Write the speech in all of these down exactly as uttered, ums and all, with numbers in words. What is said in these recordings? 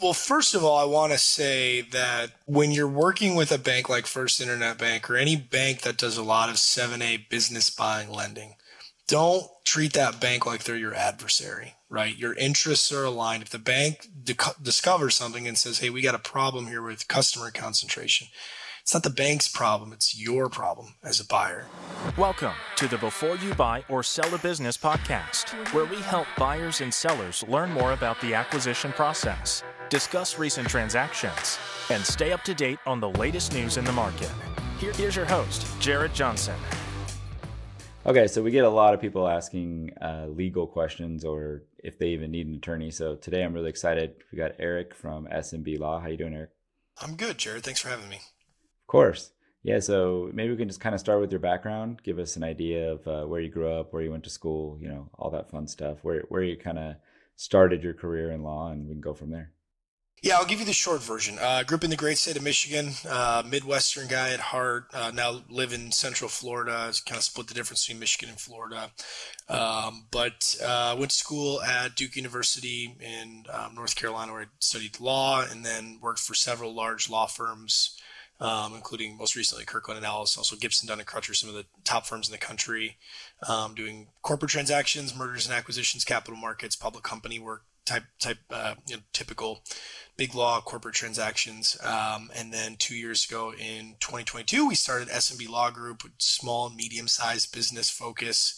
Well, first of all, I want to say that when you're working with a bank like First Internet Bank or any bank that does a lot of seven A business buying lending, don't treat that bank like they're your adversary, right? Your interests are aligned. If the bank di- discovers something and says, hey, we got a problem here with customer concentration, it's not the bank's problem. It's your problem as a buyer. Welcome to the Before You Buy or Sell a Business podcast, where we help buyers and sellers learn more about the acquisition process, discuss recent transactions, and stay up to date on the latest news in the market. Here, here's your host, Jared Johnson. Okay, so we get a lot of people asking uh, legal questions or if they even need an attorney. So today I'm really excited. We got Eric from S M B Law. How you doing, Eric? I'm good, Jared. Thanks for having me. Of course. Yeah, so maybe we can just kind of start with your background, give us an idea of uh, where you grew up, where you went to school, you know, all that fun stuff, where where you kind of started your career in law, and we can go from there. Yeah, I'll give you the short version. I uh, grew up in the great state of Michigan, uh, Midwestern guy at heart, uh, now live in Central Florida. It's kind of split the difference between Michigan and Florida. Um, but uh, went to school at Duke University in um, North Carolina, where I studied law, and then worked for several large law firms, Um, including most recently Kirkland and Ellis, also Gibson, Dunn and Crutcher, some of the top firms in the country, um, doing corporate transactions, mergers and acquisitions, capital markets, public company work, type type uh, you know, typical big law corporate transactions. Um, and then two years ago in twenty twenty-two, we started S M B Law Group, with small and medium-sized business focus,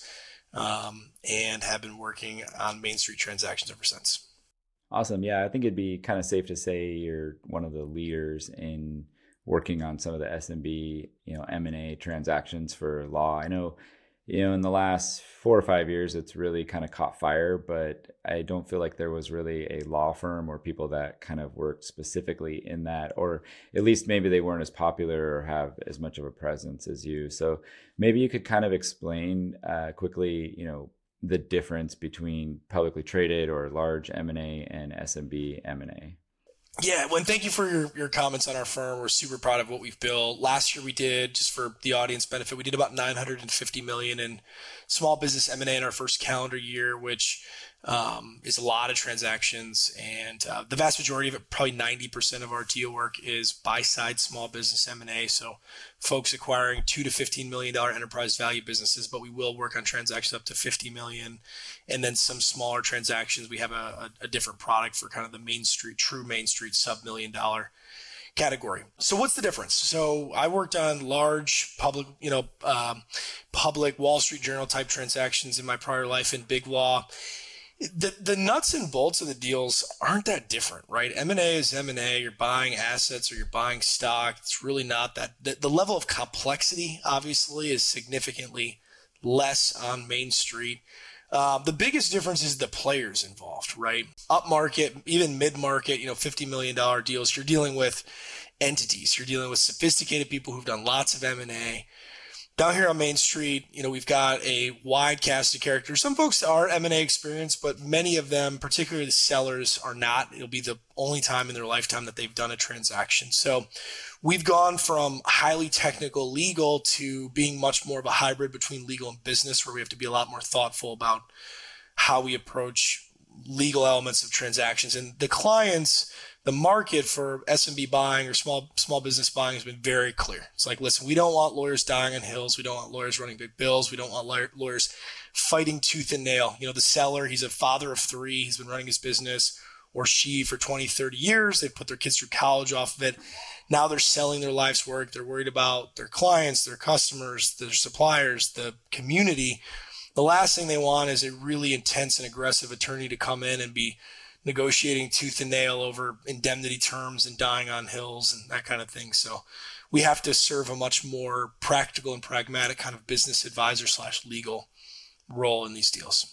um, and have been working on Main Street transactions ever since. Awesome. Yeah, I think it'd be kind of safe to say you're one of the leaders in working on some of the S M B, you know, M and A transactions for law. I know, you know, in the last four or five years, it's really kind of caught fire, but I don't feel like there was really a law firm or people that kind of worked specifically in that, or at least maybe they weren't as popular or have as much of a presence as you. So maybe you could kind of explain uh, quickly, you know, the difference between publicly traded or large M and A and S M B M and A. Yeah, well, and thank you for your, your comments on our firm. We're super proud of what we've built. Last year we did, just for the audience benefit, we did about nine hundred fifty million dollars in small business M and A in our first calendar year, which um, is a lot of transactions. And uh, the vast majority of it, probably ninety percent of our deal work, is buy-side small business M and A. So folks acquiring two to fifteen million dollars enterprise value businesses, but we will work on transactions up to fifty million dollars. And then some smaller transactions. We have a, a, a different product for kind of the Main Street, true Main Street sub-million dollar category. So what's the difference? So I worked on large public, you know, um, public Wall Street Journal type transactions in my prior life in big law. The the nuts and bolts of the deals aren't that different, right? M and A is M and A. You're buying assets or you're buying stock. It's really not that. The, the level of complexity, obviously, is significantly less on Main Street. Um, the biggest difference is the players involved, right? Up market, even mid market, you know, fifty million dollars deals. You're dealing with entities. You're dealing with sophisticated people who've done lots of M and A. Down here on Main Street, you know, we've got a wide cast of characters. Some folks are M and A experienced, but many of them, particularly the sellers, are not. It'll be the only time in their lifetime that they've done a transaction. So we've gone from highly technical legal to being much more of a hybrid between legal and business, where we have to be a lot more thoughtful about how we approach legal elements of transactions. And the clients, the market for S M B buying or small small business buying has been very clear. It's like, listen, we don't want lawyers dying on hills. We don't want lawyers running big bills. We don't want lawyers fighting tooth and nail. You know, the seller, he's a father of three. He's been running his business, or she, for twenty, thirty years. They've put their kids through college off of it. Now they're selling their life's work. They're worried about their clients, their customers, their suppliers, the community. The last thing they want is a really intense and aggressive attorney to come in and be negotiating tooth and nail over indemnity terms and dying on hills and that kind of thing. So we have to serve a much more practical and pragmatic kind of business advisor slash legal role in these deals.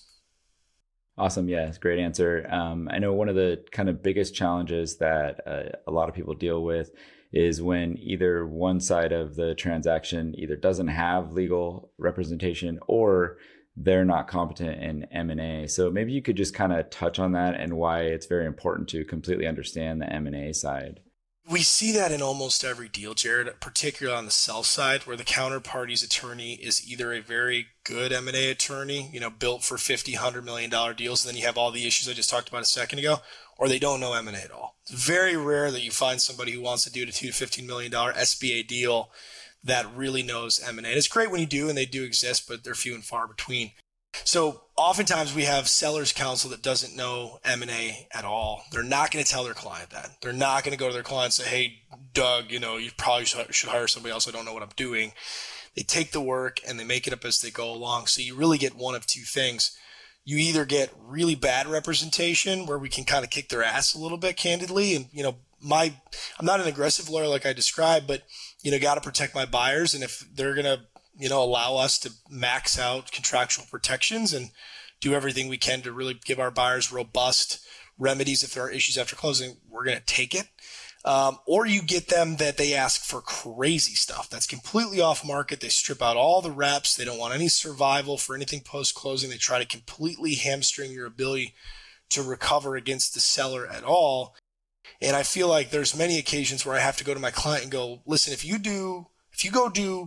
Awesome. Yeah, it's a great answer. Um, I know one of the kind of biggest challenges that uh, a lot of people deal with is when either one side of the transaction either doesn't have legal representation or they're not competent in M and A. So maybe you could just kind of touch on that and why it's very important to completely understand the M and A side. We see that in almost every deal, Jared, particularly on the sell side, where the counterparty's attorney is either a very good M and A attorney, you know, built for fifty, one hundred million dollars deals, and then you have all the issues I just talked about a second ago, or they don't know M and A at all. It's very rare that you find somebody who wants to do a two to fifteen million dollars S B A deal that really knows M and A. And it's great when you do, and they do exist, but they're few and far between. So oftentimes we have sellers counsel that doesn't know M and A at all. They're not going to tell their client that. They're not going to go to their client and say, hey, Doug, you know, you probably should hire somebody else. I don't know what I'm doing. They take the work and they make it up as they go along. So you really get one of two things. You either get really bad representation where we can kind of kick their ass a little bit candidly. And, you know, my, I'm not an aggressive lawyer like I described, but, you know, got to protect my buyers. And if they're going to, you know, allow us to max out contractual protections and do everything we can to really give our buyers robust remedies if there are issues after closing, we're going to take it. Um, or you get them that they ask for crazy stuff that's completely off market. They strip out all the reps. They don't want any survival for anything post-closing. They try to completely hamstring your ability to recover against the seller at all. And I feel like there's many occasions where I have to go to my client and go, listen, if you do, if you go do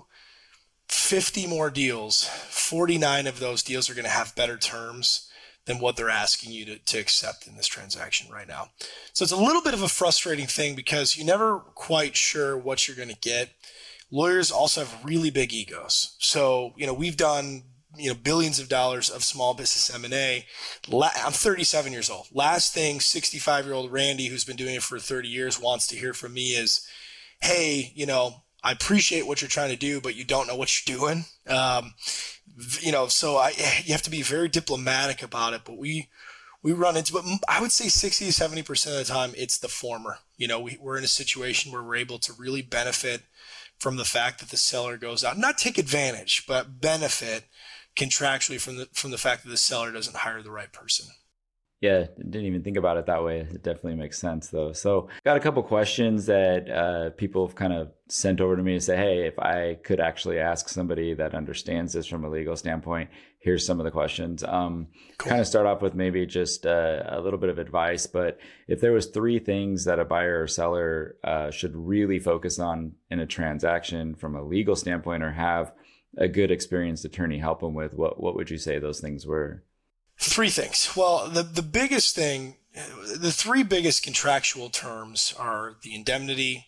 fifty more deals, forty-nine of those deals are going to have better terms than what they're asking you to, to accept in this transaction right now. So it's a little bit of a frustrating thing because you're never quite sure what you're going to get. Lawyers also have really big egos. So, you know, we've done, you know, billions of dollars of small business M and A. I'm thirty-seven years old. Last thing sixty-five-year-old Randy, who's been doing it for thirty years, wants to hear from me is, hey, you know, I appreciate what you're trying to do, but you don't know what you're doing. Um, you know, so I, you have to be very diplomatic about it, but we, we run into, but I would say sixty to seventy percent of the time, it's the former. You know, we, we're in a situation where we're able to really benefit from the fact that the seller goes out, not take advantage, but benefit contractually from the, from the fact that the seller doesn't hire the right person. Yeah, didn't even think about it that way. It definitely makes sense, though. So got a couple questions that uh, people have kind of sent over to me to say, hey, if I could actually ask somebody that understands this from a legal standpoint, here's some of the questions. Um, cool. Kind of start off with maybe just uh, a little bit of advice, but if there was three things that a buyer or seller uh, should really focus on in a transaction from a legal standpoint or have a good experienced attorney help them with, what, what would you say those things were? Three things. Well, the, the biggest thing, the three biggest contractual terms are the indemnity,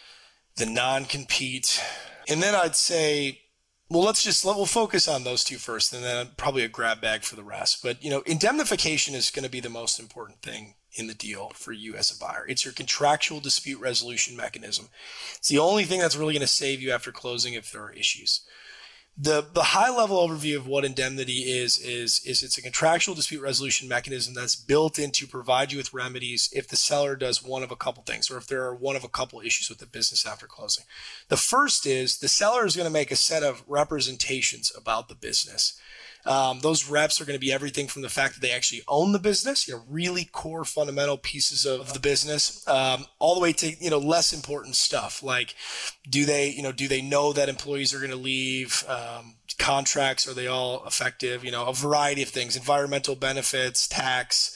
the non-compete, and then I'd say, well, let's just, we'll focus on those two first, and then probably a grab bag for the rest. But, you know, indemnification is going to be the most important thing in the deal for you as a buyer. It's your contractual dispute resolution mechanism. It's the only thing that's really going to save you after closing if there are issues. The the high level overview of what indemnity is, is, is it's a contractual dispute resolution mechanism that's built in to provide you with remedies if the seller does one of a couple things, or if there are one of a couple issues with the business after closing. The first is the seller is going to make a set of representations about the business. Um, those reps are going to be everything from the fact that they actually own the business, you know, really core fundamental pieces of the business, um, all the way to, you know, less important stuff like, do they, you know, do they know that employees are going to leave? Um, contracts, are they all effective? You know, a variety of things, environmental benefits, tax.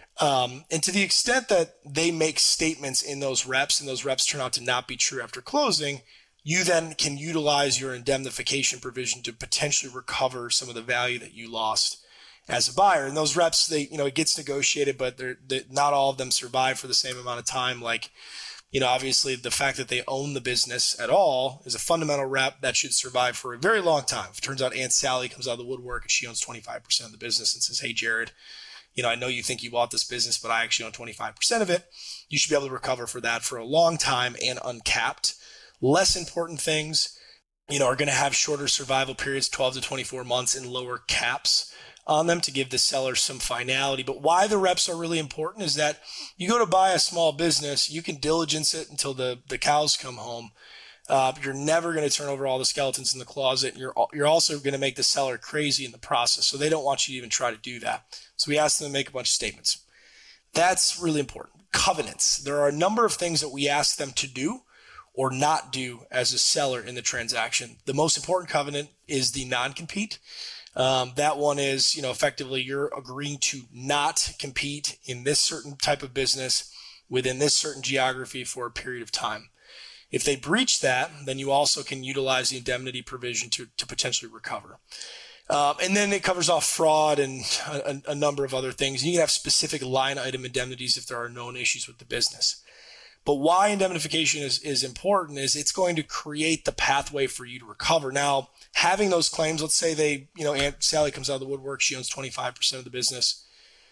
Um, and to the extent that they make statements in those reps and those reps turn out to not be true after closing, you then can utilize your indemnification provision to potentially recover some of the value that you lost as a buyer. And those reps, they, you know, it gets negotiated, but they're, they're not all of them survive for the same amount of time. Like, you know, obviously the fact that they own the business at all is a fundamental rep that should survive for a very long time. If it turns out Aunt Sally comes out of the woodwork and she owns twenty-five percent of the business and says, hey, Jared, you know, I know you think you bought this business, but I actually own twenty-five percent of it. You should be able to recover for that for a long time and uncapped. Less important things, you know, are going to have shorter survival periods, twelve to twenty-four months, and lower caps on them to give the seller some finality. But why the reps are really important is that you go to buy a small business, you can diligence it until the, the cows come home. Uh, you're never going to turn over all the skeletons in the closet. You're you're also going to make the seller crazy in the process. So they don't want you to even try to do that. So we ask them to make a bunch of statements. That's really important. Covenants. There are a number of things that we ask them to do or not do as a seller in the transaction. The most important covenant is the non-compete. Um, that one is, you know, effectively you're agreeing to not compete in this certain type of business within this certain geography for a period of time. If they breach that, then you also can utilize the indemnity provision to, to potentially recover. Um, and then it covers off fraud and a, a number of other things. You can have specific line item indemnities if there are known issues with the business. But why indemnification is, is important is it's going to create the pathway for you to recover. Now, having those claims, let's say they, you know, Aunt Sally comes out of the woodwork, she owns twenty-five percent of the business.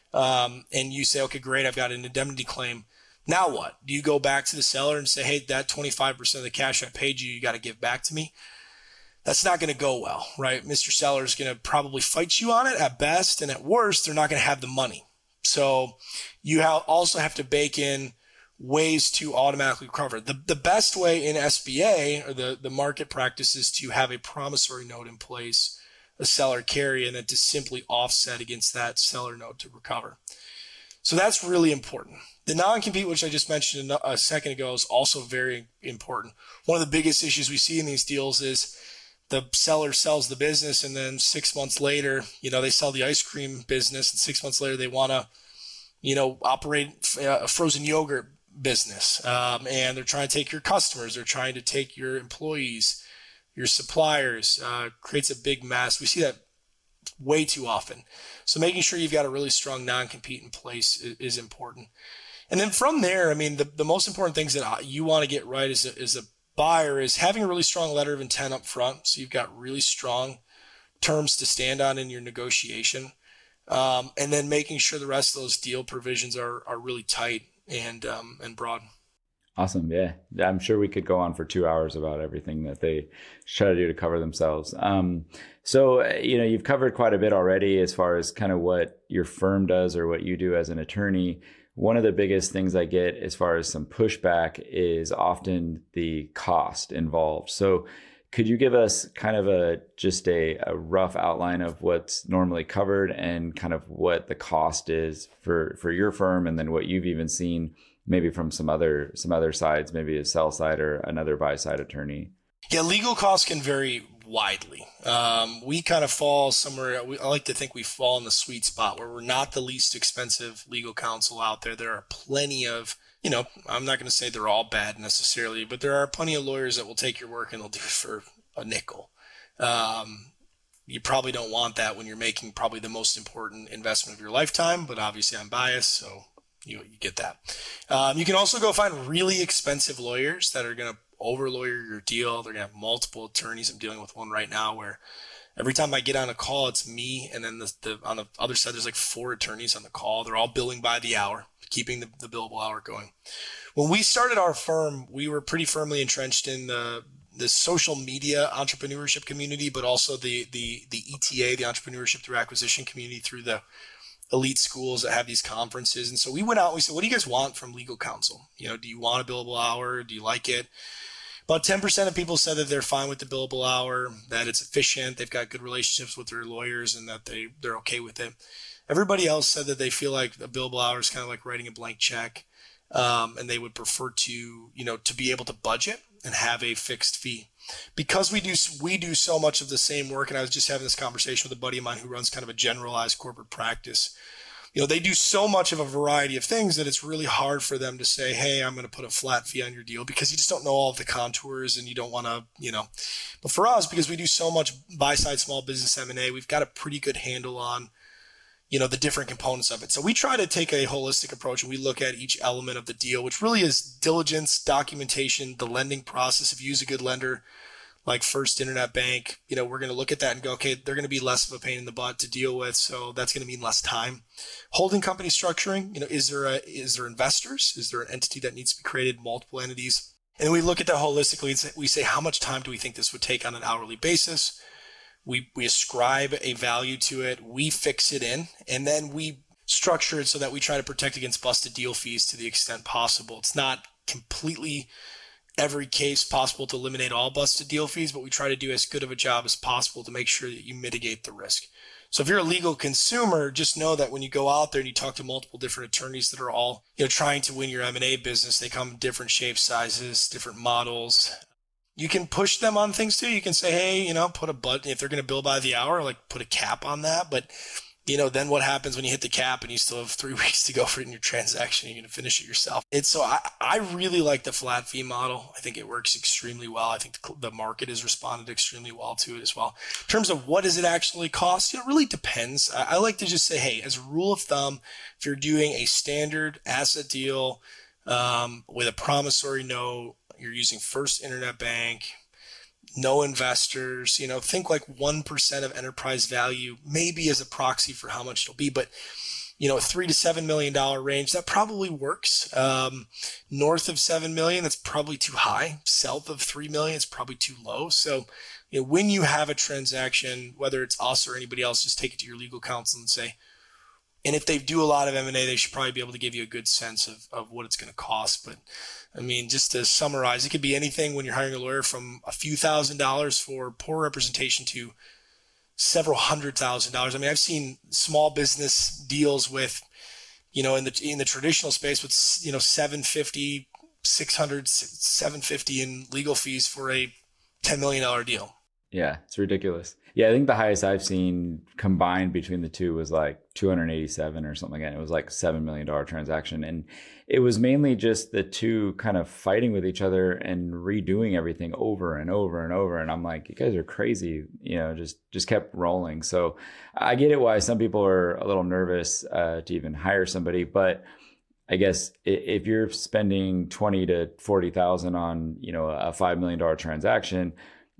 Um, and you say, okay, great, I've got an indemnity claim. Now what? Do you go back to the seller and say, hey, that twenty-five percent of the cash I paid you, you got to give back to me? That's not going to go well, right? Mister Seller is going to probably fight you on it at best, and at worst, they're not going to have the money. So you ha- also have to bake in ways to automatically recover. The the best way in S B A, or the, the market practice, is to have a promissory note in place, a seller carry, and then to simply offset against that seller note to recover. So that's really important. The non-compete, which I just mentioned a second ago, is also very important. One of the biggest issues we see in these deals is the seller sells the business, and then six months later, you know, they sell the ice cream business, and six months later they want to, you know, operate a frozen yogurt business. Um, and they're trying to take your customers. They're trying to take your employees, your suppliers. Uh, creates a big mess. We see that way too often. So making sure you've got a really strong non-compete in place is, is important. And then from there, I mean, the, the most important things that you want to get right as a, as a buyer is having a really strong letter of intent up front. So you've got really strong terms to stand on in your negotiation. Um, and then making sure the rest of those deal provisions are, are really tight and, um, and broad. Awesome. Yeah. I'm sure we could go on for two hours about everything that they try to do to cover themselves. Um, so, you know, you've covered quite a bit already as far as kind of what your firm does or what you do as an attorney. One of the biggest things I get as far as some pushback is often the cost involved. So could you give us kind of a just a, a rough outline of what's normally covered and kind of what the cost is for, for your firm, and then what you've even seen maybe from some other some other sides, maybe a sell side or another buy side attorney? Yeah, legal costs can vary widely. Um, we kind of fall somewhere, we, I like to think we fall in the sweet spot where we're not the least expensive legal counsel out there. There are plenty of, you know, I'm not going to say they're all bad necessarily, but there are plenty of lawyers that will take your work and they'll do it for a nickel. Um, you probably don't want that when you're making probably the most important investment of your lifetime, but obviously I'm biased, so you, you get that. Um, you can also go find really expensive lawyers that are going to over lawyer your deal. They're going to have multiple attorneys. I'm dealing with one right now where every time I get on a call, it's me. And then the, the on the other side, there's like four attorneys on the call. They're all billing by the hour, keeping the, the billable hour going. When we started our firm, we were pretty firmly entrenched in the, the social media entrepreneurship community, but also the, the, the E T A, the entrepreneurship through acquisition community, through the elite schools that have these conferences. And so we went out and we said, what do you guys want from legal counsel? You know, do you want a billable hour? Do you like it? About ten percent of people said that they're fine with the billable hour, that it's efficient, they've got good relationships with their lawyers, and that they, they're okay with it. Everybody else said that they feel like a billable hour is kind of like writing a blank check, um, and they would prefer to, you know, to be able to budget and have a fixed fee. Because we do we do so much of the same work, and I was just having this conversation with a buddy of mine who runs kind of a generalized corporate practice. You know, they do so much of a variety of things that it's really hard for them to say, hey, I'm going to put a flat fee on your deal, because you just don't know all of the contours and you don't want to, you know. But for us, because we do so much buy-side small business M and A, we've got a pretty good handle on, you know, the different components of it. So we try to take a holistic approach, and we look at each element of the deal, which really is diligence, documentation, the lending process. If you use a good lender like First Internet Bank, you know, we're going to look at that and go, okay, they're going to be less of a pain in the butt to deal with. So that's going to mean less time. Holding company structuring, you know, is there a, is there investors? Is there an entity that needs to be created, multiple entities? And then we look at that holistically and say, we say, how much time do we think this would take on an hourly basis? We, we ascribe a value to it. We fix it in, and then we structure it so that we try to protect against busted deal fees to the extent possible. It's not completely every case possible to eliminate all busted deal fees, but we try to do as good of a job as possible to make sure that you mitigate the risk. So if you're a legal consumer, just know that when you go out there and you talk to multiple different attorneys that are all, you know, trying to win your M and A business, they come in different shapes, sizes, different models. You can push them on things too. You can say, hey, you know, put a button, if they're going to bill by the hour, like put a cap on that. But you know, then what happens when you hit the cap and you still have three weeks to go for it in your transaction? You're going to finish it yourself. It's so I, I really like the flat fee model. I think it works extremely well. I think the, the market has responded extremely well to it as well. In terms of what does it actually cost, you know, it really depends. I, I like to just say, hey, as a rule of thumb, if you're doing a standard asset deal um, with a promissory note, you're using First Internet Bank, no investors, you know, think like one percent of enterprise value, maybe as a proxy for how much it'll be, but, you know, three to seven million dollar range, that probably works. Um, north of seven million, that's probably too high. South of three million, it's probably too low. So, you know, when you have a transaction, whether it's us or anybody else, just take it to your legal counsel and say, and if they do a lot of M and A, they should probably be able to give you a good sense of, of what it's going to cost. But I mean, just to summarize, it could be anything when you're hiring a lawyer from a few thousand dollars for poor representation to several hundred thousand dollars. I mean, I've seen small business deals with, you know, in the in the traditional space with, you know, seven fifty, six hundred, seven fifty in legal fees for a ten million dollars deal. Yeah, it's ridiculous. Yeah, I think the highest I've seen combined between the two was like two hundred eighty-seven or something like that. It was like seven million dollars transaction. And it was mainly just the two kind of fighting with each other and redoing everything over and over and over. And I'm like, you guys are crazy, you know, just, just kept rolling. So I get it why some people are a little nervous uh, to even hire somebody. But I guess if you're spending twenty to forty thousand on, you know, a five million dollars transaction,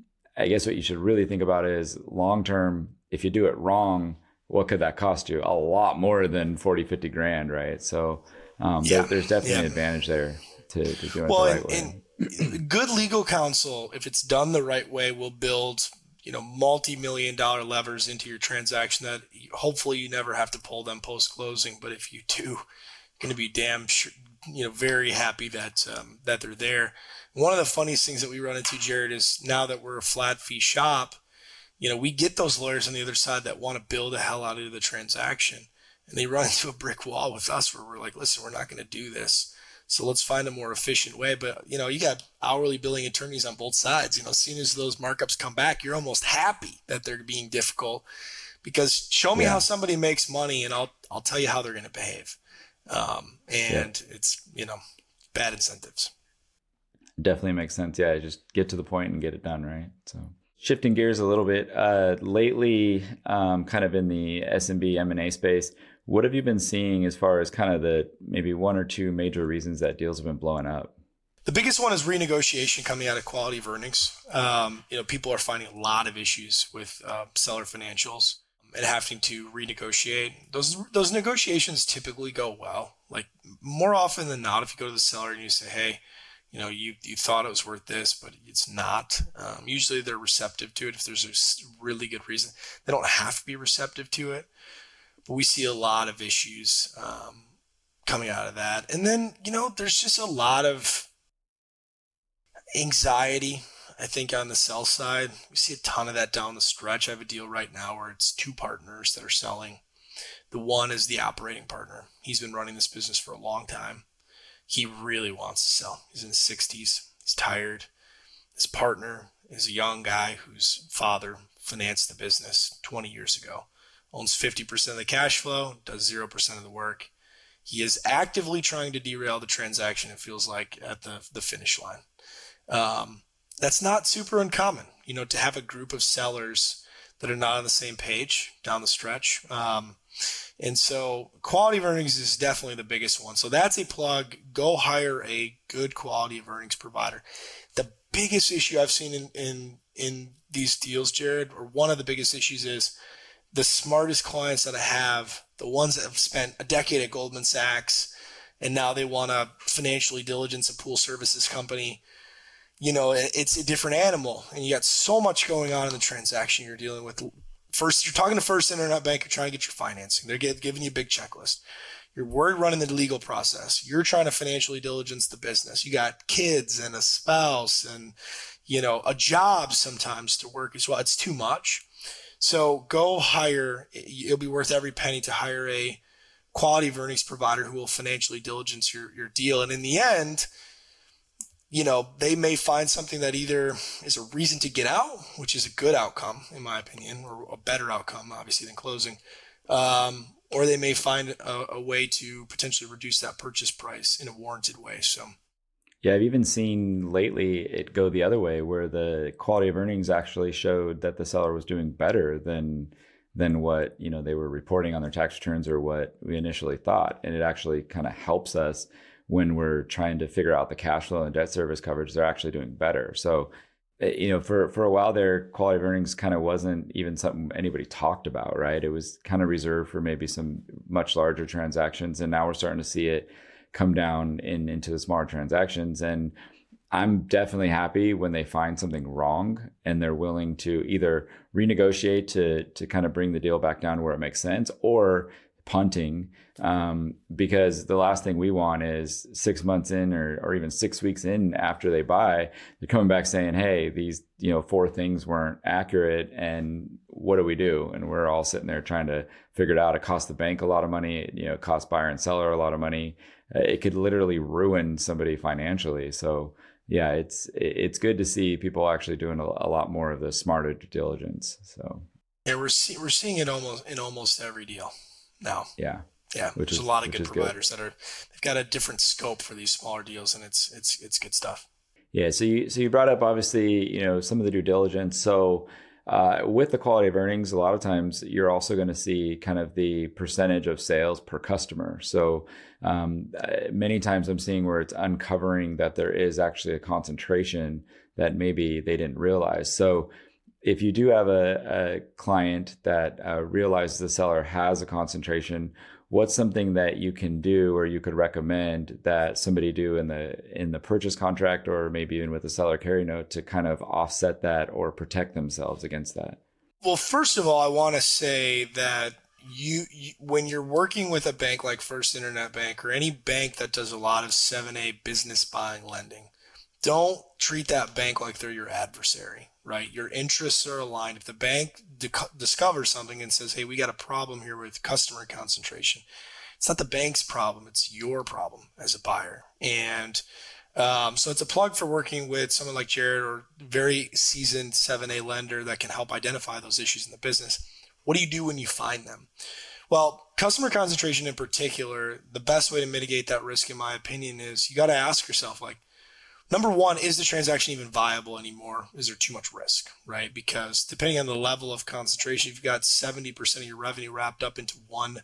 I guess what you should really think about is long-term, if you do it wrong, what could that cost you? A lot more than forty, fifty grand, right? So um, yeah. there, there's definitely yeah. an advantage there to, to doing well, it the right and, way. And good legal counsel, if it's done the right way, will build, you know, multi-million dollar levers into your transaction that hopefully you never have to pull them post-closing. But if you do, you're going to be damn sure, you know, very happy that um, that they're there. One of the funniest things that we run into, Jared, is now that we're a flat fee shop, you know, we get those lawyers on the other side that want to bill the hell out of the transaction, and they run into a brick wall with us where we're like, listen, we're not going to do this. So let's find a more efficient way. But, you know, you got hourly billing attorneys on both sides. You know, as soon as those markups come back, you're almost happy that they're being difficult, because show me yeah. how somebody makes money and I'll, I'll tell you how they're going to behave. Um, and yeah. it's, you know, bad incentives. Definitely makes sense. Yeah, just get to the point and get it done, right? So shifting gears a little bit, uh, lately, um, kind of in the S M B M and A space, what have you been seeing as far as kind of the maybe one or two major reasons that deals have been blowing up? The biggest one is renegotiation coming out of quality of earnings. Um, you know, people are finding a lot of issues with uh, seller financials and having to renegotiate. Those those negotiations typically go well. Like more often than not, if you go to the seller and you say, hey, you know, you, you thought it was worth this, but it's not. Um, usually they're receptive to it if there's a really good reason. They don't have to be receptive to it, but we see a lot of issues um, coming out of that. And then, you know, there's just a lot of anxiety, I think, on the sell side. We see a ton of that down the stretch. I have a deal right now where it's two partners that are selling. The one is the operating partner. He's been running this business for a long time. He really wants to sell. He's in his sixties. He's tired. His partner is a young guy whose father financed the business twenty years ago, owns fifty percent of the cash flow, does zero percent of the work. He is actively trying to derail the transaction, it feels like, at the, the finish line. Um, that's not super uncommon, you know, to have a group of sellers that are not on the same page down the stretch. Um, And so quality of earnings is definitely the biggest one. So that's a plug. Go hire a good quality of earnings provider. The biggest issue I've seen in, in, in these deals, Jared, or one of the biggest issues, is the smartest clients that I have, the ones that have spent a decade at Goldman Sachs, and now they want to financially diligence a pool services company. You know, it's a different animal, and you got so much going on in the transaction you're dealing with. First, you're talking to First Internet Bank, you're trying to get your financing. They're get, giving you a big checklist. You're worried running the legal process. You're trying to financially diligence the business. You got kids and a spouse and, you know, a job sometimes to work as well. It's too much. So go hire, it'll be worth every penny to hire a quality of earnings provider who will financially diligence your, your deal. And in the end, you know, they may find something that either is a reason to get out, which is a good outcome, in my opinion, or a better outcome, obviously, than closing, um, or they may find a, a way to potentially reduce that purchase price in a warranted way. So, yeah, I've even seen lately it go the other way, where the quality of earnings actually showed that the seller was doing better than than what, you know, they were reporting on their tax returns or what we initially thought. And it actually kind of helps us when we're trying to figure out the cash flow and debt service coverage. They're actually doing better. So, you know, for, for a while there, quality of earnings kind of wasn't even something anybody talked about, right? It was kind of reserved for maybe some much larger transactions. And now we're starting to see it come down in into the smaller transactions. And I'm definitely happy when they find something wrong and they're willing to either renegotiate to to kind of bring the deal back down where it makes sense, or punting, um, because the last thing we want is six months in or, or even six weeks in after they buy, they're coming back saying, hey, these, you know, four things weren't accurate and what do we do? And we're all sitting there trying to figure it out. It costs the bank a lot of money, you know, it costs buyer and seller a lot of money. It could literally ruin somebody financially. So yeah, it's it's good to see people actually doing a, a lot more of the smarter due diligence. So yeah, we're see, we're seeing it almost in almost every deal now. Yeah, yeah. Which there's is, a lot of good providers good. that are they've got a different scope for these smaller deals, and it's it's it's good stuff. Yeah. So you so you brought up obviously, you know, some of the due diligence. So uh, with the quality of earnings, a lot of times you're also going to see kind of the percentage of sales per customer. So um, many times I'm seeing where it's uncovering that there is actually a concentration that maybe they didn't realize. So if you do have a, a client that uh, realizes the seller has a concentration, what's something that you can do or you could recommend that somebody do in the in the purchase contract or maybe even with the seller carry note to kind of offset that or protect themselves against that? Well, first of all, I want to say that you, you when you're working with a bank like First Internet Bank or any bank that does a lot of seven A business buying lending, don't treat that bank like they're your adversary, right? Your interests are aligned. If the bank di- discovers something and says, hey, we got a problem here with customer concentration, it's not the bank's problem. It's your problem as a buyer. And um, so it's a plug for working with someone like Jared or very seasoned seven A lender that can help identify those issues in the business. What do you do when you find them? Well, customer concentration in particular, the best way to mitigate that risk, in my opinion, is you got to ask yourself, like, number one, is the transaction even viable anymore? Is there too much risk, right? Because depending on the level of concentration, if you've got seventy percent of your revenue wrapped up into one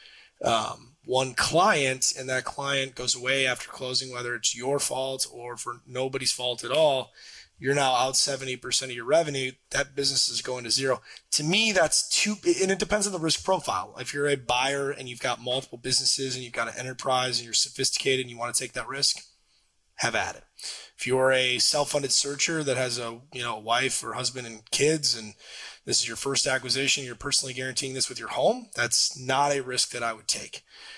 um, one client, and that client goes away after closing, whether it's your fault or for nobody's fault at all, you're now out seventy percent of your revenue. That business is going to zero. To me, that's too, and it depends on the risk profile. If you're a buyer and you've got multiple businesses and you've got an enterprise and you're sophisticated and you want to take that risk, have at it. If you're a self-funded searcher that has a, you know, a wife or husband and kids, and this is your first acquisition, you're personally guaranteeing this with your home, that's not a risk that I would take.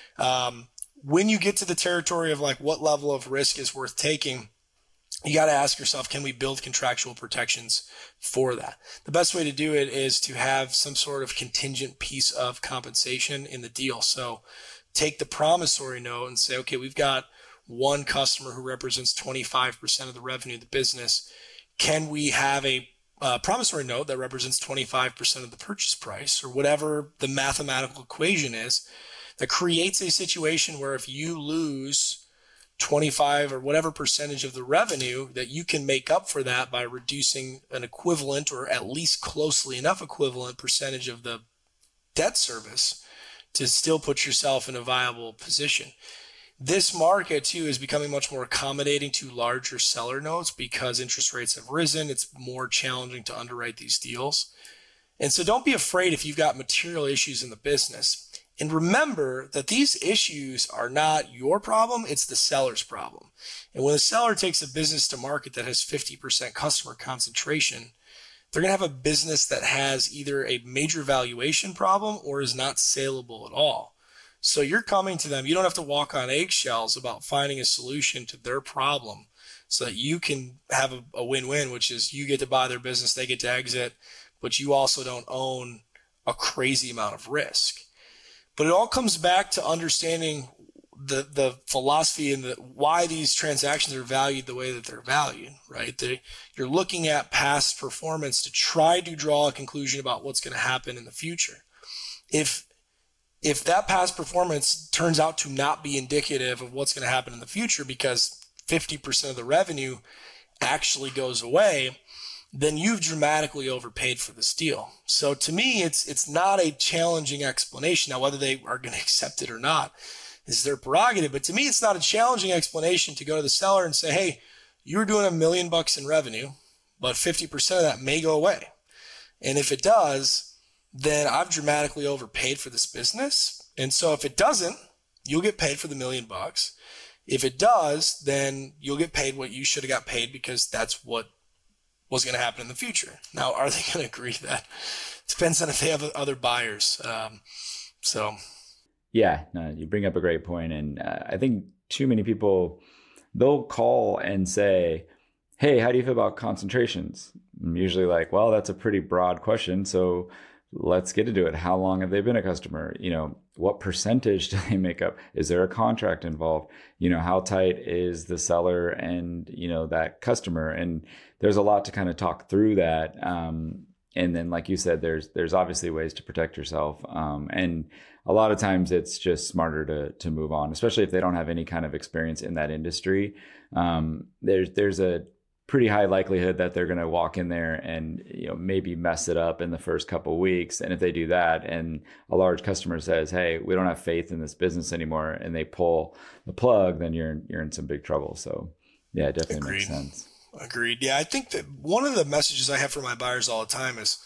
Um, when you get to the territory of like what level of risk is worth taking, you got to ask yourself, can we build contractual protections for that? The best way to do it is to have some sort of contingent piece of compensation in the deal. So take the promissory note and say, okay, we've got one customer who represents twenty-five percent of the revenue of the business. Can we have a uh, promissory note that represents twenty-five percent of the purchase price, or whatever the mathematical equation is, that creates a situation where if you lose twenty-five or whatever percentage of the revenue, that you can make up for that by reducing an equivalent or at least closely enough equivalent percentage of the debt service to still put yourself in a viable position. This market, too, is becoming much more accommodating to larger seller notes because interest rates have risen. It's more challenging to underwrite these deals. And so don't be afraid if you've got material issues in the business. And remember that these issues are not your problem, it's the seller's problem. And when a seller takes a business to market that has fifty percent customer concentration, they're going to have a business that has either a major valuation problem or is not saleable at all. So you're coming to them. You don't have to walk on eggshells about finding a solution to their problem so that you can have a, a win-win, which is you get to buy their business, they get to exit, but you also don't own a crazy amount of risk. But it all comes back to understanding the the philosophy and the, why these transactions are valued the way that they're valued, right? They, you're looking at past performance to try to draw a conclusion about what's going to happen in the future. If If that past performance turns out to not be indicative of what's going to happen in the future because fifty percent of the revenue actually goes away, then you've dramatically overpaid for this deal. So to me, it's it's not a challenging explanation. Now, whether they are going to accept it or not is their prerogative. But to me, it's not a challenging explanation to go to the seller and say, hey, you're doing a million bucks in revenue, but fifty percent of that may go away. And if it does, then I've dramatically overpaid for this business. And so if it doesn't, you'll get paid for the million bucks. If it does, then you'll get paid what you should have got paid because that's what was going to happen in the future. Now, are they going to agree to that? Depends on if they have other buyers. Um, so. Yeah, no, you bring up a great point. And uh, I think too many people, they'll call and say, hey, how do you feel about concentrations? I'm usually like, well, that's a pretty broad question. So let's get into it. How long have they been a customer? You know, what percentage do they make up? Is there a contract involved? You know, how tight is the seller and, you know, that customer? And there's a lot to kind of talk through that. Um, and then, like you said, there's there's obviously ways to protect yourself. Um, and a lot of times it's just smarter to to move on, especially if they don't have any kind of experience in that industry. Um, there's there's a pretty high likelihood that they're going to walk in there and, you know, maybe mess it up in the first couple of weeks. And if they do that and a large customer says, hey, we don't have faith in this business anymore, and they pull the plug, then you're, you're in some big trouble. So yeah, it definitely Agreed. makes sense. Agreed. Yeah. I think that one of the messages I have for my buyers all the time is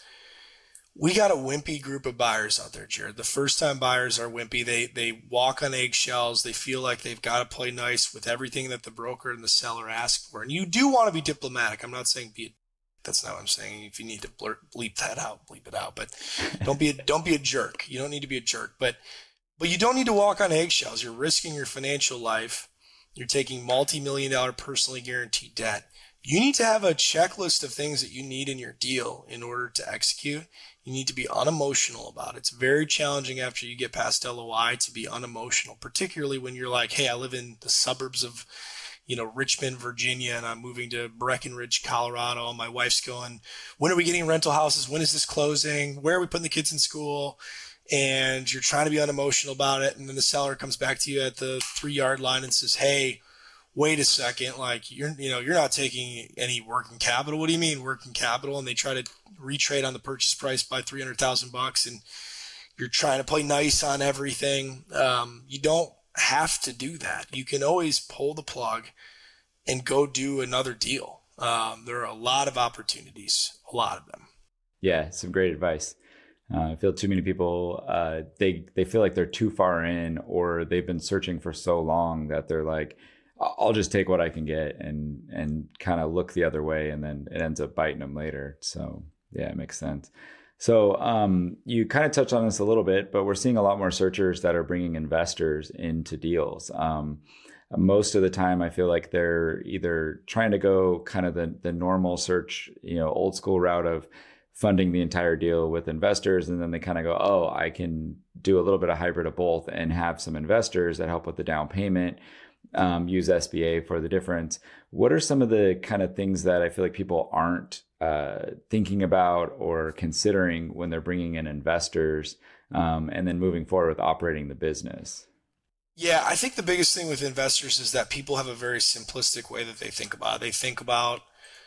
we got a wimpy group of buyers out there, Jared. The first time buyers are wimpy. They they walk on eggshells. They feel like they've got to play nice with everything that the broker and the seller ask for. And you do want to be diplomatic. I'm not saying be a, that's not what I'm saying. If you need to blur, bleep that out, bleep it out. But don't be a, don't be a jerk. You don't need to be a jerk. But but you don't need to walk on eggshells. You're risking your financial life. You're taking multi-million dollar personally guaranteed debt. You need to have a checklist of things that you need in your deal in order to execute. You need to be unemotional about it. It's very challenging after you get past L O I to be unemotional, particularly when you're like, hey, I live in the suburbs of, you know, Richmond, Virginia, and I'm moving to Breckenridge, Colorado. And my wife's going, when are we getting rental houses? When is this closing? Where are we putting the kids in school? And you're trying to be unemotional about it. And then the seller comes back to you at the three yard line and says, hey, wait a second, like you're, you know, you're not taking any working capital. What do you mean working capital? And they try to retrade on the purchase price by three hundred thousand bucks, and you're trying to play nice on everything. Um, you don't have to do that. You can always pull the plug and go do another deal. Um, there are a lot of opportunities, a lot of them. Yeah, some great advice. Uh, I feel too many people, uh, they, they feel like they're too far in, or they've been searching for so long that they're like, I'll just take what I can get, and and kind of look the other way, and then it ends up biting them later. So yeah, it makes sense. So um, you kind of touched on this a little bit, but we're seeing a lot more searchers that are bringing investors into deals. Um, most of the time, I feel like they're either trying to go kind of the the normal search, you know, old school route of funding the entire deal with investors, and then they kind of go, oh, I can do a little bit of hybrid of both and have some investors that help with the down payment. Um, use S B A for the difference. What are some of the kind of things that I feel like people aren't uh, thinking about or considering when they're bringing in investors um, and then moving forward with operating the business? Yeah, I think the biggest thing with investors is that people have a very simplistic way that they think about it. They think about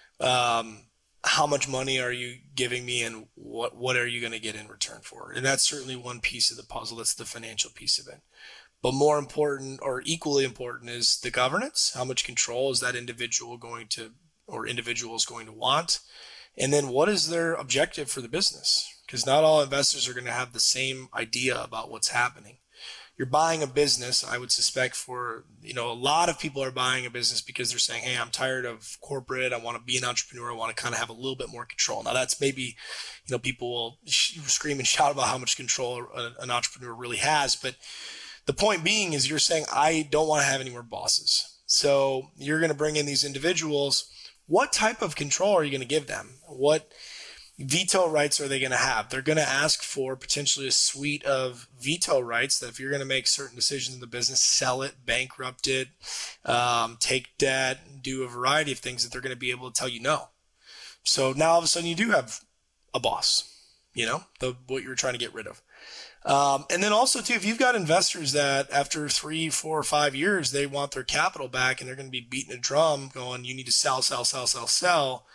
um, how much money are you giving me and what, what are you going to get in return for? And that's certainly one piece of the puzzle. That's the financial piece of it. But more important, or equally important, is the governance. How much control is that individual going to, or individuals going to want? And then what is their objective for the business? Because not all investors are going to have the same idea about what's happening. You're buying a business, I would suspect for, you know, a lot of people are buying a business because they're saying, hey, I'm tired of corporate. I want to be an entrepreneur. I want to kind of have a little bit more control. Now that's maybe, you know, people will sh- scream and shout about how much control an entrepreneur really has. But the point being is you're saying, I don't want to have any more bosses. So you're going to bring in these individuals. What type of control are you going to give them? What veto rights are they going to have? They're going to ask for potentially a suite of veto rights that if you're going to make certain decisions in the business, sell it, bankrupt it, um, take debt, do a variety of things, that they're going to be able to tell you no. So now all of a sudden you do have a boss, you know, the what you were trying to get rid of. Um, and then also too, if you've got investors that after three, four, or five years, they want their capital back and they're going to be beating a drum going, you need to sell, sell, sell, sell, sell.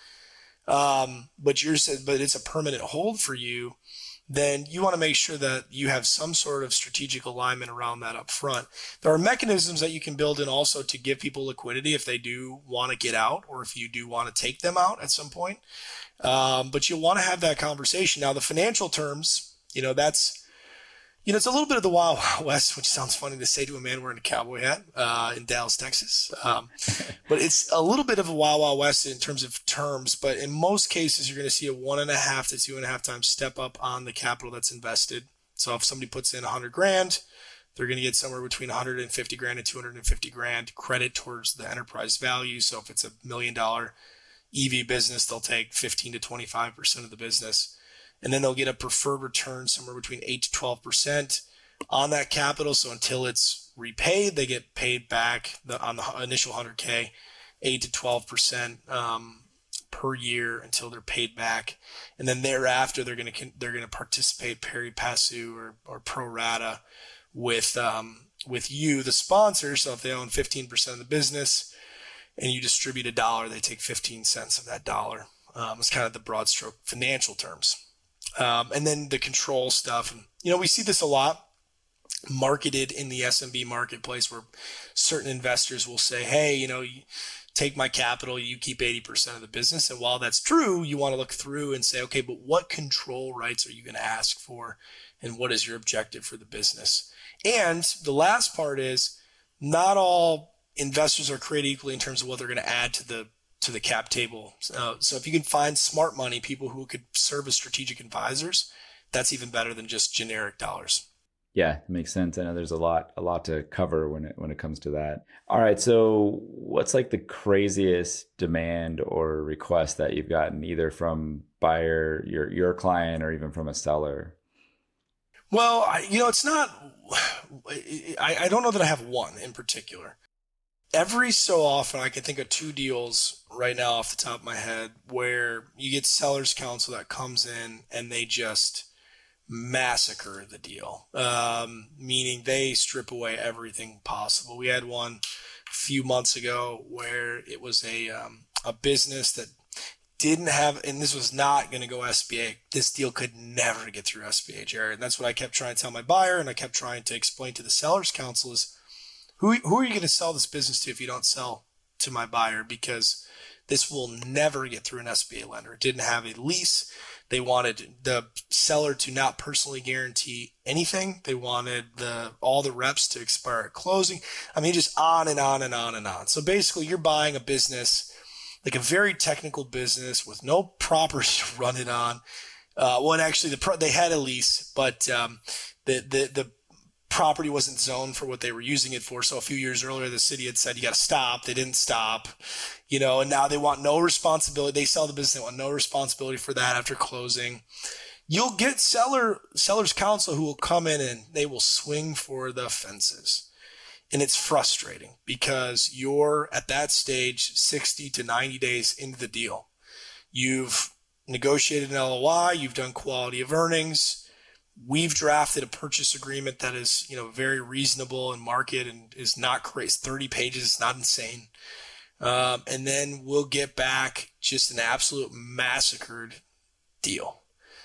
Um, but you're, but it's a permanent hold for you. Then you want to make sure that you have some sort of strategic alignment around that up front. There are mechanisms that you can build in also to give people liquidity if they do want to get out or if you do want to take them out at some point. Um, but you'll want to have that conversation. Now, the financial terms, you know, that's, you know, it's a little bit of the Wild Wild West, which sounds funny to say to a man wearing a cowboy hat uh, in Dallas, Texas. Um, but it's a little bit of a Wild Wild West in terms of terms. But in most cases, you're going to see a one and a half to two and a half times step up on the capital that's invested. So if somebody puts in a hundred grand, they're going to get somewhere between one hundred fifty grand and two hundred fifty grand credit towards the enterprise value. So if it's a million dollar E V business, they'll take fifteen to twenty-five percent of the business. And then they'll get a preferred return somewhere between eight to twelve percent on that capital. So until it's repaid, they get paid back the, on the initial one hundred K, eight to twelve percent um, per year until they're paid back. And then thereafter, they're going to they're going to participate pari passu or, or pro rata with um, with you, the sponsor. So if they own fifteen percent of the business and you distribute a dollar, they take fifteen cents of that dollar. Um, it's kind of the broad stroke financial terms. Um, and then the control stuff. And, you know, we see this a lot marketed in the S M B marketplace where certain investors will say, hey, you know, you take my capital, you keep eighty percent of the business. And while that's true, you want to look through and say, okay, but what control rights are you going to ask for? And what is your objective for the business? And the last part is not all investors are created equally in terms of what they're going to add to the to the cap table. Uh, so if you can find smart money, people who could serve as strategic advisors, that's even better than just generic dollars. Yeah, it makes sense. I know there's a lot, a lot to cover when it when it comes to that. All right, so what's like the craziest demand or request that you've gotten either from buyer, your your client, or even from a seller? Well, I, you know, it's not. I, I don't know that I have one in particular. Every so often, I can think of two deals right now off the top of my head where you get sellers counsel that comes in and they just massacre the deal, um, meaning they strip away everything possible. We had one a few months ago where it was a um, a business that didn't have, and this was not going to go S B A. This deal could never get through S B A, Jared. And that's what I kept trying to tell my buyer, and I kept trying to explain to the sellers counsel is, Who, who are you going to sell this business to if you don't sell to my buyer? Because this will never get through an S B A lender. It didn't have a lease. They wanted the seller to not personally guarantee anything. They wanted the all the reps to expire at closing. I mean, just on and on and on and on. So basically, you're buying a business, like a very technical business with no property to run it on. Uh, well, and actually, the pro- they had a lease, but um, the the the property wasn't zoned for what they were using it for. So a few years earlier, the city had said, you got to stop. They didn't stop, you know, and now they want no responsibility. They sell the business. They want no responsibility for that after closing. You'll get seller sellers counsel who will come in and they will swing for the fences. And it's frustrating because you're at that stage, sixty to ninety days into the deal. You've negotiated an L O I. You've done quality of earnings. We've drafted a purchase agreement that is, you know, very reasonable in market and is not crazy. thirty pages. It's not insane. Um, and then we'll get back just an absolute massacred deal.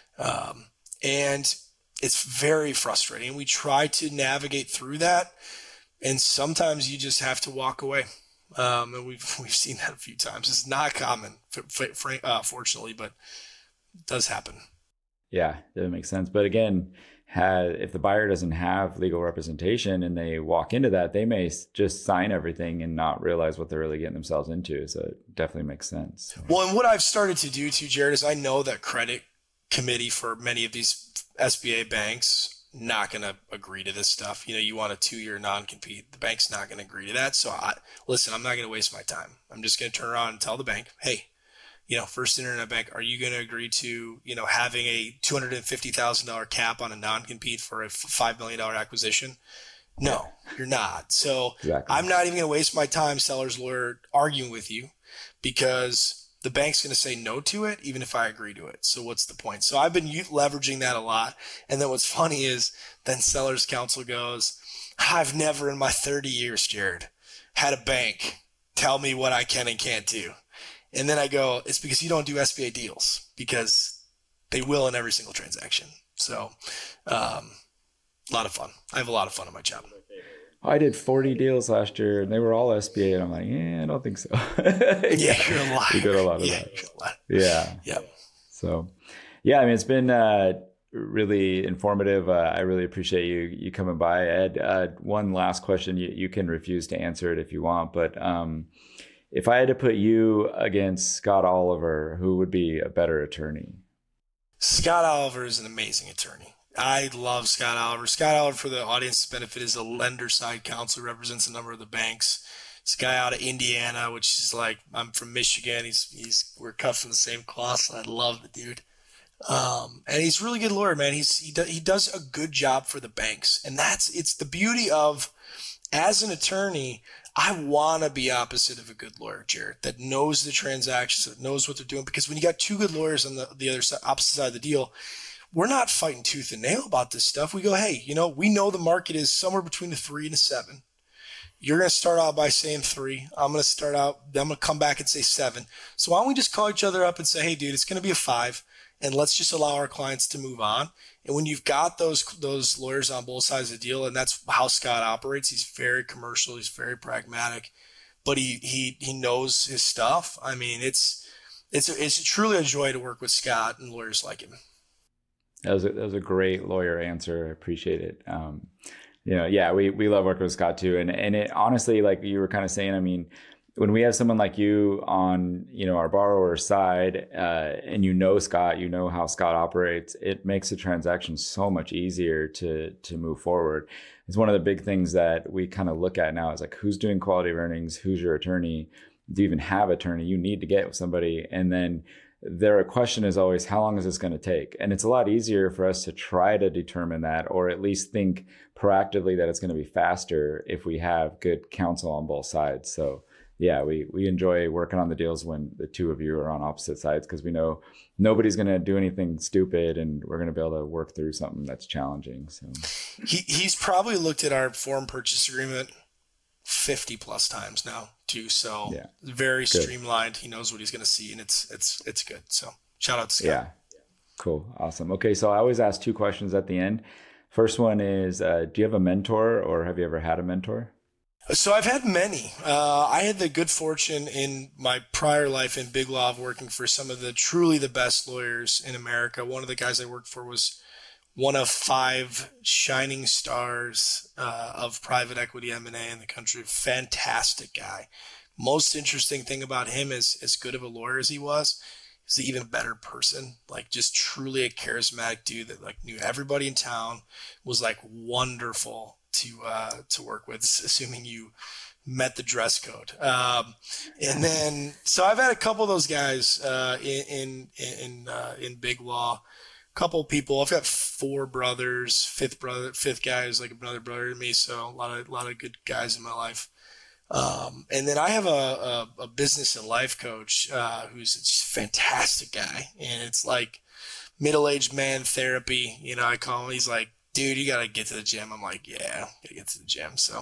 Um, and it's very frustrating. We try to navigate through that. And sometimes you just have to walk away. Um, and we've, we've seen that a few times. It's not common, uh, fortunately, but it does happen. Yeah, that makes sense. But again, had, if the buyer doesn't have legal representation and they walk into that, they may just sign everything and not realize what they're really getting themselves into. So it definitely makes sense. Well, and what I've started to do too, Jared, is I know that credit committee for many of these S B A banks not going to agree to this stuff. You know, you want a two-year non-compete. The bank's not going to agree to that. So I, listen, I'm not going to waste my time. I'm just going to turn around and tell the bank, hey, you know, First Internet Bank, are you going to agree to, you know, having a two hundred fifty thousand dollars cap on a non-compete for a five million dollars acquisition? No, you're not. So exactly. I'm not even going to waste my time, seller's lawyer, arguing with you because the bank's going to say no to it, even if I agree to it. So what's the point? So I've been leveraging that a lot. And then what's funny is then seller's counsel goes, I've never in my thirty years, Jared, had a bank tell me what I can and can't do. And then I go, it's because you don't do S B A deals, because they will in every single transaction. So um, a lot of fun. I have a lot of fun in my job. I did forty deals last year and they were all S B A. And I'm like, yeah, I don't think so. yeah, you're a liar. We did a lot of yeah, that. You're a liar. Yeah. Yeah. So, yeah, I mean, it's been uh, really informative. Uh, I really appreciate you you coming by. Ed, uh, one last question. You, you can refuse to answer it if you want. But um, if I had to put you against Scott Oliver, who would be a better attorney? Scott Oliver is an amazing attorney. I love Scott Oliver. Scott Oliver, for the audience's benefit, is a lender side counsel, represents a number of the banks. This guy out of Indiana, which is like, I'm from Michigan. He's, he's, we're cut from the same cloth. I love the dude. Um, and he's a really good lawyer, man. He's, he, do, he does a good job for the banks. And that's, it's the beauty of, as an attorney, I want to be opposite of a good lawyer, Jared, that knows the transactions, that knows what they're doing. Because when you got two good lawyers on the, the other side, opposite side of the deal, we're not fighting tooth and nail about this stuff. We go, hey, you know, we know the market is somewhere between a three and a seven. You're going to start out by saying three. I'm going to start out, I'm going to come back and say seven. So why don't we just call each other up and say, hey, dude, it's going to be a five, and let's just allow our clients to move on. And when you've got those those lawyers on both sides of the deal, and that's how Scott operates, he's very commercial, he's very pragmatic, but he he he knows his stuff. I mean, it's it's a, it's truly a joy to work with Scott and lawyers like him. That was a, that was a great lawyer answer. I appreciate it. Um, you know, yeah, we, we love working with Scott too. And, and it honestly, like you were kind of saying, I mean, when we have someone like you on, you know, our borrower side, uh, and you know Scott, you know how Scott operates, it makes the transaction so much easier to to move forward. It's one of the big things that we kind of look at now is like, who's doing quality of earnings? Who's your attorney? Do you even have an attorney? You need to get with somebody. And then their question is always, how long is this going to take? And it's a lot easier for us to try to determine that, or at least think proactively that it's going to be faster if we have good counsel on both sides. So yeah, we, we enjoy working on the deals when the two of you are on opposite sides, because we know nobody's going to do anything stupid and we're going to be able to work through something that's challenging. So he he's probably looked at our form purchase agreement fifty plus times now too. So yeah, very good. Streamlined. He knows what he's going to see, and it's, it's, it's good. So shout out to Scott. Yeah. Cool. Awesome. Okay. So I always ask two questions at the end. First one is, uh, do you have a mentor, or have you ever had a mentor? So I've had many. Uh, I had the good fortune in my prior life in big law of working for some of the truly the best lawyers in America. One of the guys I worked for was one of five shining stars uh, of private equity M and A in the country. Fantastic guy. Most interesting thing about him is, as good of a lawyer as he was, he's an even better person. Like, just truly a charismatic dude that like knew everybody in town, was like wonderful to uh, to work with, assuming you met the dress code. Um, and then, so I've had a couple of those guys uh, in in in, uh, in big law. Couple people. I've got four brothers. Fifth brother, fifth guy is like another brother to me. So a lot of a lot of good guys in my life. Um, and then I have a, a, a business and life coach uh, who's a fantastic guy, and it's like middle-aged man therapy. You know, I call him. He's like, dude, you gotta get to the gym. I'm like, yeah, gotta get to the gym. So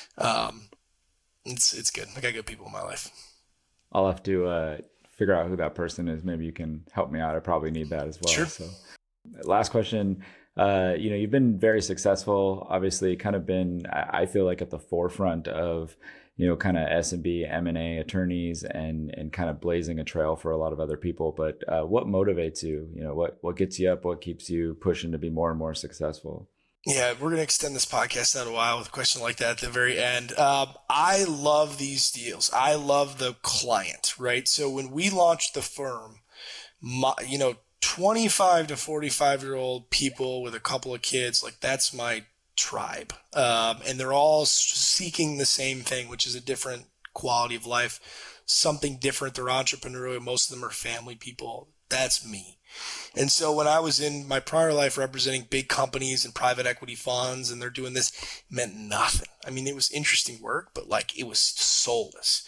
um, it's it's good. I got good people in my life. I'll have to uh, figure out who that person is. Maybe you can help me out. I probably need that as well. Sure. So. Last question. Uh, you know, you've been very successful, obviously kind of been, I feel like, at the forefront of, you know, kind of S and B, M and A attorneys, and, and kind of blazing a trail for a lot of other people. But uh, what motivates you? You know, what, what gets you up? What keeps you pushing to be more and more successful? Yeah, we're going to extend this podcast out a while with a question like that at the very end. Um, I love these deals. I love the client, right? So when we launched the firm, my, you know, twenty-five to forty-five year old people with a couple of kids, like that's my tribe. Um, and they're all seeking the same thing, which is a different quality of life, something different. They're entrepreneurial. Most of them are family people. That's me. And so when I was in my prior life representing big companies and private equity funds, and they're doing this, it meant nothing. I mean, it was interesting work, but like it was soulless.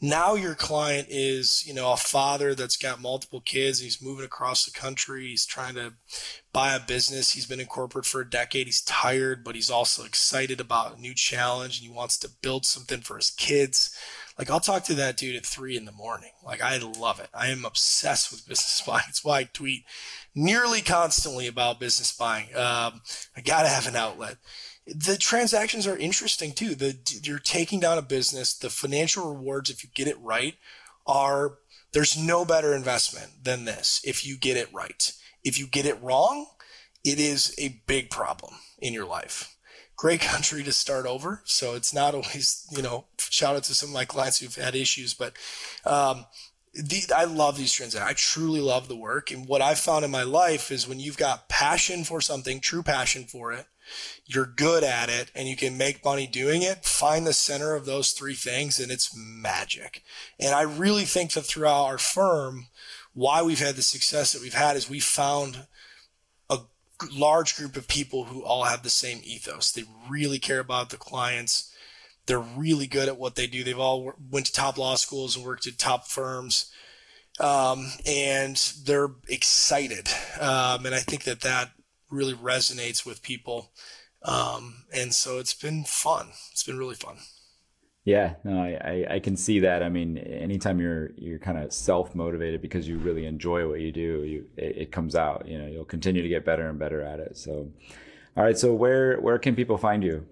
Now your client is, you know, a father that's got multiple kids. He's moving across the country. He's trying to buy a business. He's been in corporate for a decade. He's tired, but he's also excited about a new challenge, and he wants to build something for his kids. Like, I'll talk to that dude at three in the morning. Like, I love it. I am obsessed with business buying. It's why I tweet nearly constantly about business buying. Um, I got to have an outlet. The transactions are interesting too. The, you're taking down a business. The financial rewards, if you get it right, are, there's no better investment than this if you get it right. If you get it wrong, it is a big problem in your life. Great country to start over. So it's not always, you know, shout out to some of my clients who've had issues, but um, the, I love these transactions. I truly love the work. And what I've found in my life is when you've got passion for something, true passion for it, you're good at it, and you can make money doing it, find the center of those three things, and it's magic. And I really think that throughout our firm, why we've had the success that we've had is we found a large group of people who all have the same ethos. They really care about the clients. They're really good at what they do. They've all went to top law schools and worked at top firms. Um, and they're excited. Um, and I think that that really resonates with people. Um, and so it's been fun. It's been really fun. Yeah, no, I, I, I can see that. I mean, anytime you're you're kind of self-motivated because you really enjoy what you do, you it, it comes out. You know, you'll continue to get better and better at it. So, all right. So where where can people find you?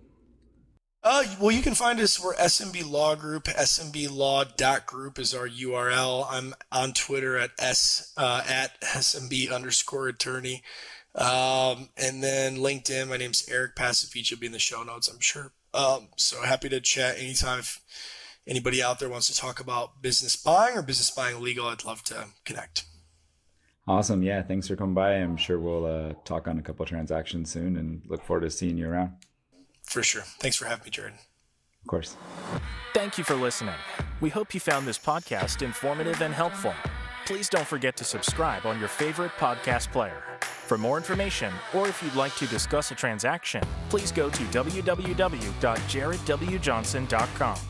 Uh, well, you can find us. We're S M B Law Group. S M B law dot group is our U R L. I'm on Twitter at s uh, at S M B underscore attorney. Um, and then LinkedIn. My name's Eric Pacifici. Will be in the show notes, I'm sure. Um, so happy to chat anytime. If anybody out there wants to talk about business buying or business buying legal, I'd love to connect. Awesome. Yeah. Thanks for coming by. I'm sure we'll uh, talk on a couple of transactions soon, and look forward to seeing you around. For sure. Thanks for having me, Jared. Of course. Thank you for listening. We hope you found this podcast informative and helpful. Please don't forget to subscribe on your favorite podcast player. For more information, or if you'd like to discuss a transaction, please go to w w w dot jared w johnson dot com.